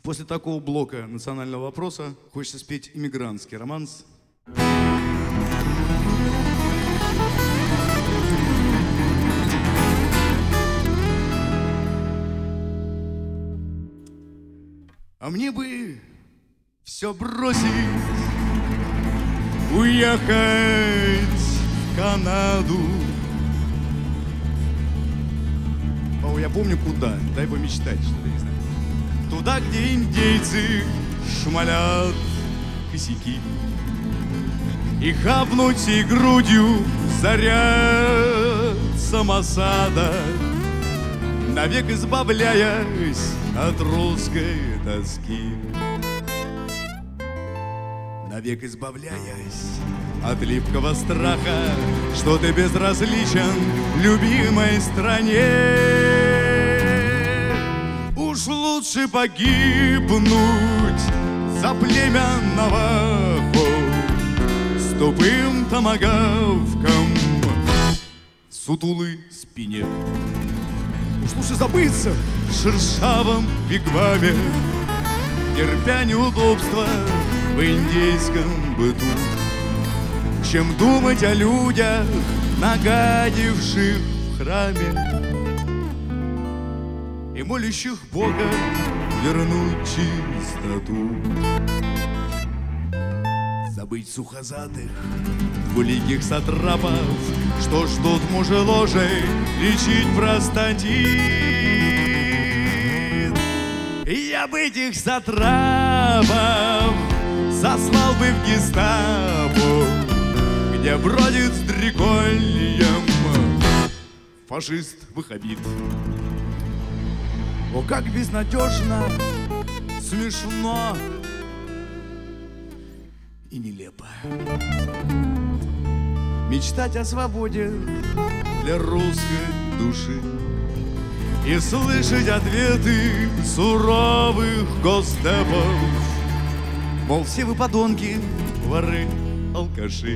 После такого блока национального вопроса хочется спеть иммигрантский романс. А мне бы все бросить, уехать в Канаду. О, я помню куда, дай помечтать, что-то не знаю. Туда, где индейцы шмалят косяки, и хапнуть всей грудью заряд самосада, навек избавляясь от русской тоски, навек избавляясь от липкого страха, что ты безразличен любимой стране. Уж лучше погибнуть за племя Навахо с тупым томагавком в сутулой спине. Уж лучше забыться в шершавом вигваме, терпя неудобства в индейском быту, чем думать о людях, нагадивших в храме и молящих Бога вернуть чистоту. Забыть сухозадых, двуликих сатрапов, что ждут мужеложей лечить простатит. И я бы этих сатрапов сослал бы в гестапо, где бродит с дрекольем фашист-ваххабит. О, как безнадежно, смешно и нелепо мечтать о свободе для русской души и слышать ответы суровых госдепов, мол, все вы подонки, воры, алкаши.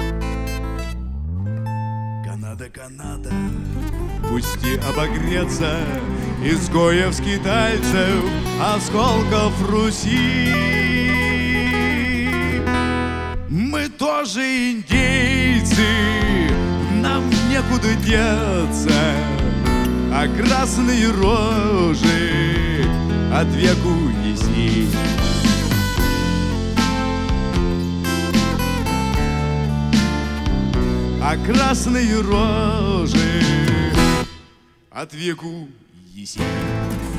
Канада, Канада, пусти обогреться изгоев, скитальцев, осколков Руси. Мы тоже индейцы, нам некуда деться, а красные рожи от веку неси. А красные рожи от веку еси.